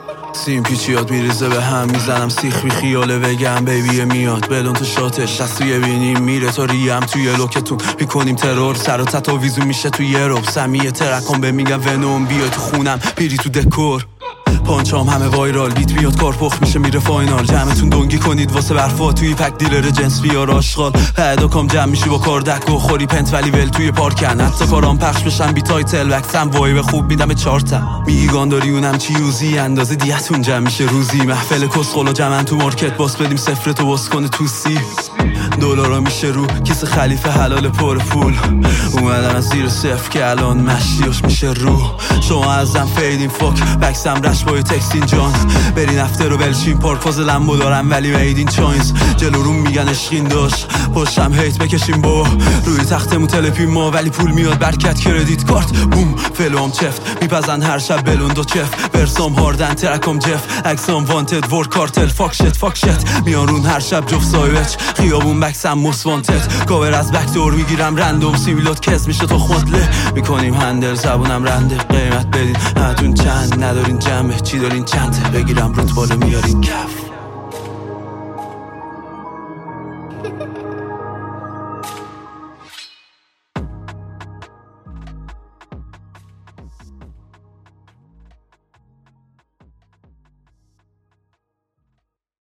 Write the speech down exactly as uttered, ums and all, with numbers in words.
سیم پیچیات میریزه به هم، میزنم سیخ بی خیاله بگم بیبیه میاد بلون تو شاتش از توی بینیم میره تا ریم توی لوکتون میکنیم ترور سر و تتاویزون میشه توی یه روب سمیه ترکم به میگم ونوم بیای تو خونم پیری تو دکور پانچام همه وایرال بیت بیاد کار پخ میشه میره فاینال جمعتون دنگی کنید واسه برفا توی پک دیلر جنس بیار آشغال پیدا کام جمع میشی با کاردک و خوری پنت ولی ول توی پارکن حتی کارام پخش بشن بی تایتل وقتم وای به خوب میدم چارتم میگان داری اونم چیوزی اندازه دیتون جمع میشه روزی محفل کسخلا جمعن تو مارکت باس بدیم صفر تو باس کنه تو سی دلارا میشه رو کیسه خلیفه حلال پر پول اومدن از زیر صفر که الان مشیاش میشه رو شما ازم فیدین فاک بکسم رش بای تکسین جان برین افتر رو بلشین پارک فاز لمبو دارم ولی میدین چاینز جلو روم میگن اشقین داشت پشتم هیت بکشیم با روی تختمون تلپیم ما ولی پول میاد برکت کردیت کارت بوم فلوم چفت میپزن هر شب بلوند و چف برسام هاردن ترکم جف اکسام وانتد ور کارتل فاک شت فاک شت میان رون هر شب جفت سایوچ خیابون بکسم موس وانتد کاور از بک دور میگیرم رندوم سیویلات کس میشه تو خودله میکنیم هندل زبونم رنده قیمت بدین هاتون چند ندارین جمعه چی دارین چنده بگیرم روت بالا میارین کف